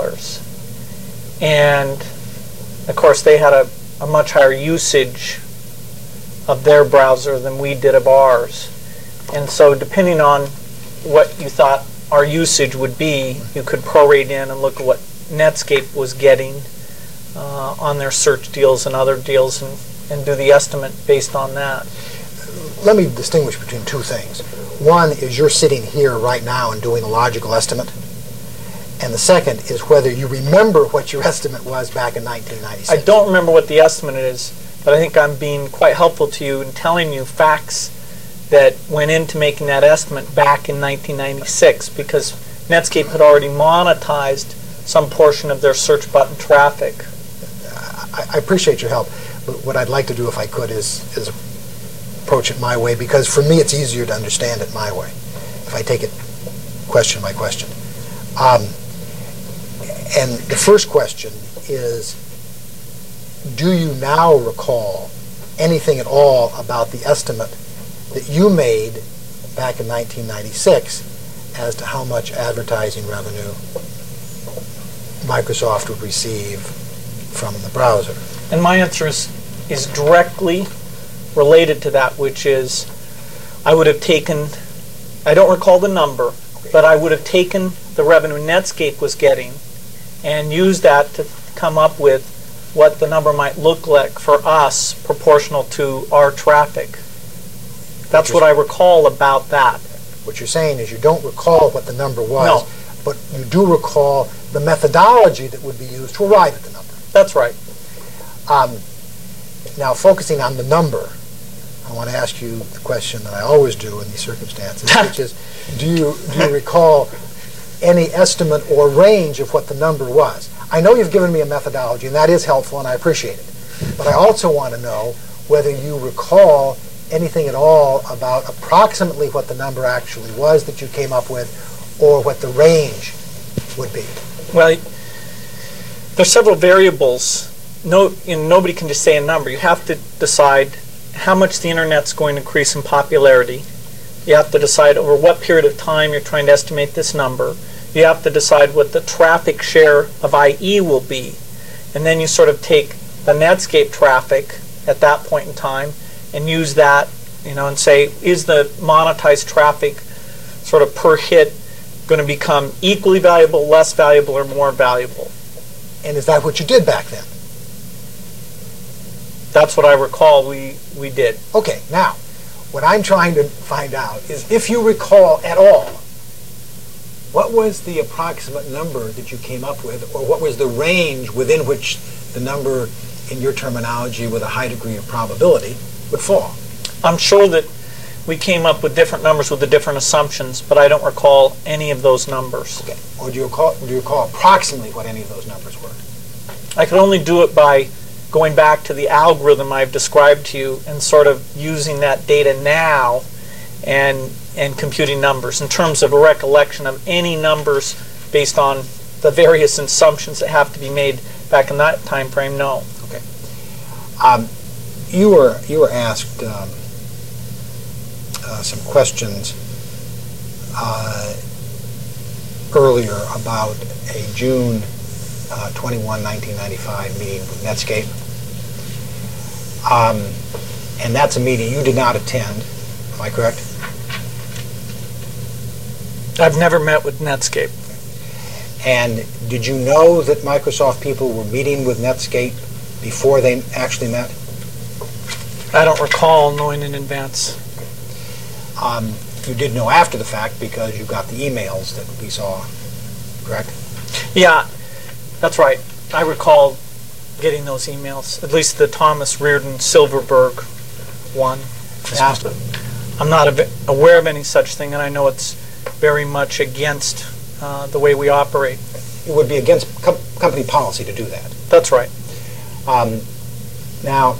And of course they had a much higher usage of their browser than we did of ours. And so depending on what you thought our usage would be, you could prorate in and look at what Netscape was getting on their search deals and other deals, and do the estimate based on that. Let me distinguish between two things. One is you're sitting here right now and doing a logical estimate, and the second is whether you remember what your estimate was back in 1996. I don't remember what the estimate is, but I think I'm being quite helpful to you in telling you facts that went into making that estimate back in 1996, because Netscape had already monetized some portion of their search button traffic. I appreciate your help, but what I'd like to do, if I could, is approach it my way, because for me it's easier to understand it my way, if I take it question by question. And the first question is, do you now recall anything at all about the estimate that you made back in 1996 as to how much advertising revenue Microsoft would receive from the browser? And my answer is directly related to that, which is I would have taken, I don't recall the number, but I would have taken the revenue Netscape was getting and used that to come up with what the number might look like for us proportional to our traffic. That's what I recall about that. What you're saying is you don't recall what the number was, No. but you do recall the methodology that would be used to arrive at the number. That's right. Now, focusing on the number, I want to ask you the question that I always do in these circumstances, which is, do you recall any estimate or range of what the number was? I know you've given me a methodology, and that is helpful, and I appreciate it. But I also want to know whether you recall anything at all about approximately what the number actually was that you came up with, or what the range would be. Well, there's several variables. Nobody can just say a number. You have to decide how much the internet's going to increase in popularity. You have to decide over what period of time you're trying to estimate this number. You have to decide what the traffic share of IE will be. And then you sort of take the Netscape traffic at that point in time and use that, and say, is the monetized traffic sort of per hit going to become equally valuable, less valuable, or more valuable? And is that what you did back then? That's what I recall we did. Okay, now, what I'm trying to find out is, if you recall at all, what was the approximate number that you came up with, or what was the range within which the number, in your terminology, with a high degree of probability, would fall? I'm sure that we came up with different numbers with the different assumptions, but I don't recall any of those numbers. Okay. Or do you recall approximately what any of those numbers were? I could only do it by going back to the algorithm I've described to you and sort of using that data now and computing numbers. In terms of a recollection of any numbers based on the various assumptions that have to be made back in that time frame, no. Okay. You were asked some questions earlier about a June 21, 1995 meeting with Netscape. And that's a meeting you did not attend, am I correct? I've never met with Netscape. And did you know that Microsoft people were meeting with Netscape before they actually met? I don't recall knowing in advance. You did know after the fact because you got the emails that we saw, correct? Yeah, that's right. I recall getting those emails, at least the Thomas Reardon Silverberg one. Yeah. I'm not aware of any such thing, and I know it's very much against the way we operate. It would be against company policy to do that. That's right. Now,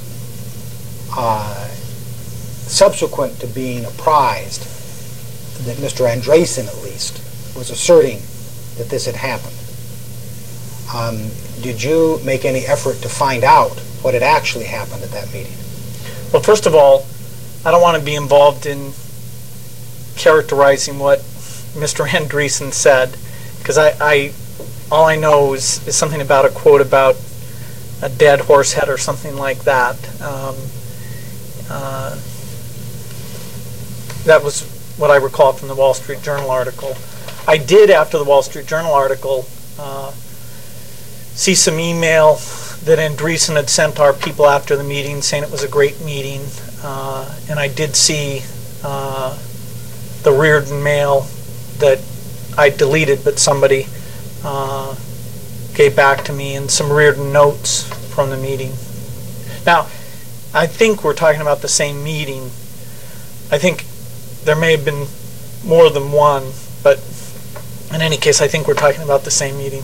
subsequent to being apprised that Mr. Andreessen, at least, was asserting that this had happened, did you make any effort to find out what had actually happened at that meeting? Well, first of all, I don't want to be involved in characterizing what Mr. Andreessen said, because all I know is something about a quote about a dead horse head or something like that. That was what I recall from the Wall Street Journal article. I did, after the Wall Street Journal article, see some email that Andreessen had sent our people after the meeting saying it was a great meeting. And I did see the Reardon mail that I deleted, but somebody gave back to me, and some Reardon notes from the meeting. Now, I think we're talking about the same meeting. I think there may have been more than one, but in any case, I think we're talking about the same meeting.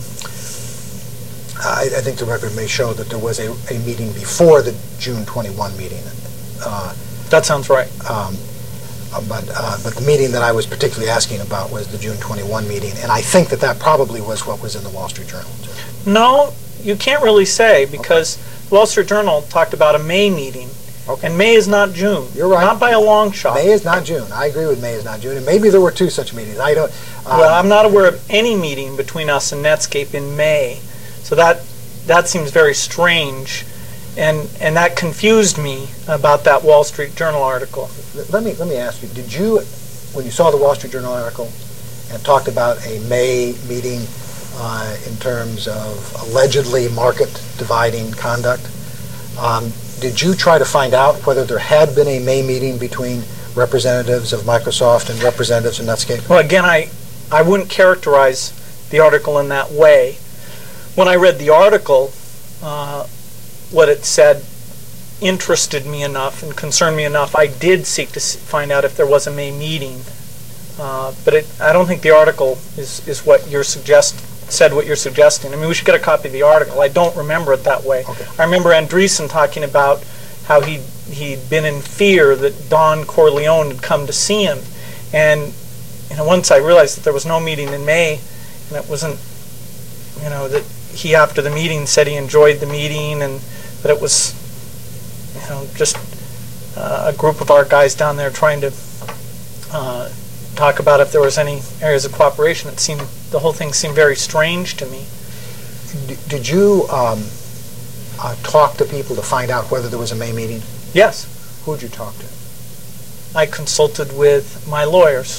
I think the record may show that there was a meeting before the June 21 meeting. That sounds right. But the meeting that I was particularly asking about was the June 21 meeting, and I think that probably was what was in the Wall Street Journal. No, you can't really say, because the Wall Street Journal talked about a May meeting, and May is not June. You're right. Not by a long shot. May is not June. I agree with May is not June, and maybe there were two such meetings. I don't. Well, I'm not aware of any meeting between us and Netscape in May, so that seems very strange, and that confused me about that Wall Street Journal article. Let me ask you: did you, when you saw the Wall Street Journal article and talked about a May meeting in terms of allegedly market-dividing conduct, did you try to find out whether there had been a May meeting between representatives of Microsoft and representatives of Netscape? Well, again, I wouldn't characterize the article in that way. When I read the article, what it said interested me enough and concerned me enough. I did seek to find out if there was a May meeting, but I don't think the article is what you're said what you're suggesting. I mean, we should get a copy of the article. I don't remember it that way. Okay. I remember Andreessen talking about how he'd been in fear that Don Corleone had come to see him, and once I realized that there was no meeting in May, and it wasn't, that he after the meeting said he enjoyed the meeting and that it was, just a group of our guys down there trying to talk about if there was any areas of cooperation. The whole thing seemed very strange to me. Did you talk to people to find out whether there was a May meeting? Yes. Who did you talk to? I consulted with my lawyers.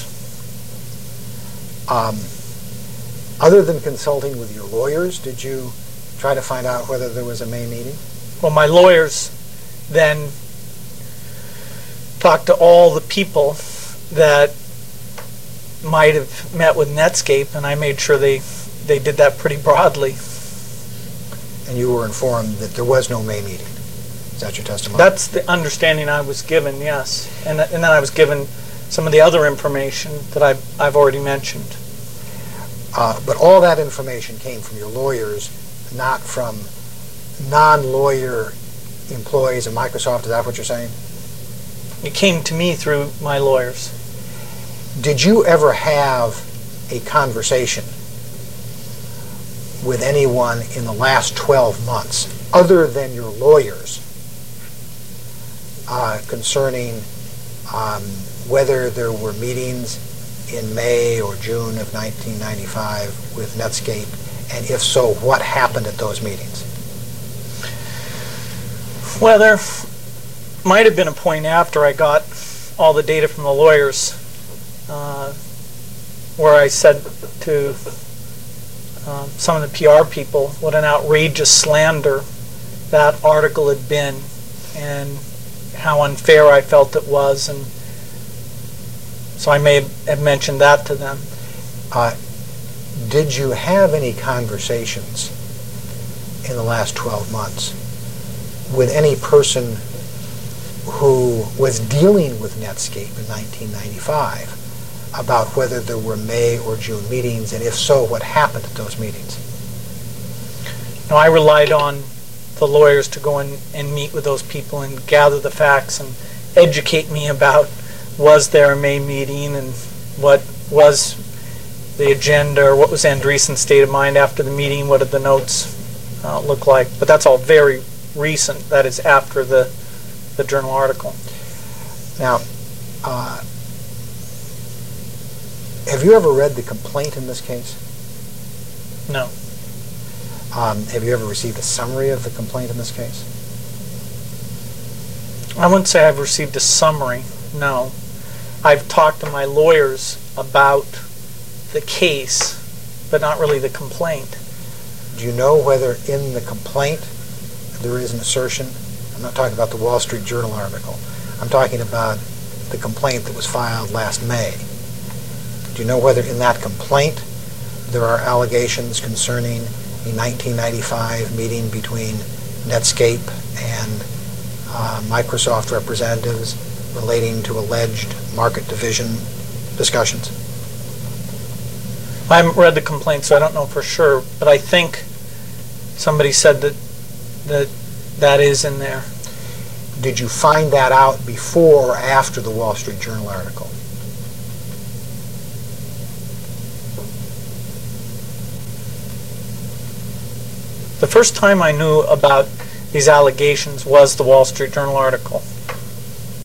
Other than consulting with your lawyers, did you try to find out whether there was a May meeting? Well, my lawyers then talked to all the people that might have met with Netscape, and I made sure they did that pretty broadly. And you were informed that there was no May meeting. Is that your testimony? That's the understanding I was given, yes. And then I was given some of the other information that I've already mentioned. But all that information came from your lawyers, not from non-lawyer employees of Microsoft. Is that what you're saying? It came to me through my lawyers. Did you ever have a conversation with anyone in the last 12 months, other than your lawyers, concerning whether there were meetings in May or June of 1995 with Netscape, and if so, what happened at those meetings? Well, there might have been a point after I got all the data from the lawyers where I said to some of the PR people what an outrageous slander that article had been and how unfair I felt it was, and so I may have mentioned that to them. Did you have any conversations in the last 12 months with any person who was dealing with Netscape in 1995 about whether there were May or June meetings, and if so, what happened at those meetings? No, I relied on the lawyers to go in and meet with those people and gather the facts and educate me about was there a May meeting and what was the agenda or what was Andreessen's state of mind after the meeting, what did the notes look like. But that's all very recent. That is after the journal article. Now, have you ever read the complaint in this case? No. Have you ever received a summary of the complaint in this case? I wouldn't say I've received a summary, no. I've talked to my lawyers about the case, but not really the complaint. Do you know whether in the complaint there is an assertion? I'm not talking about the Wall Street Journal article. I'm talking about the complaint that was filed last May. Do you know whether in that complaint there are allegations concerning a 1995 meeting between Netscape and Microsoft representatives relating to alleged market division discussions? I haven't read the complaint, so I don't know for sure, but I think somebody said that is in there. Did you find that out before or after the Wall Street Journal article? The first time I knew about these allegations was the Wall Street Journal article.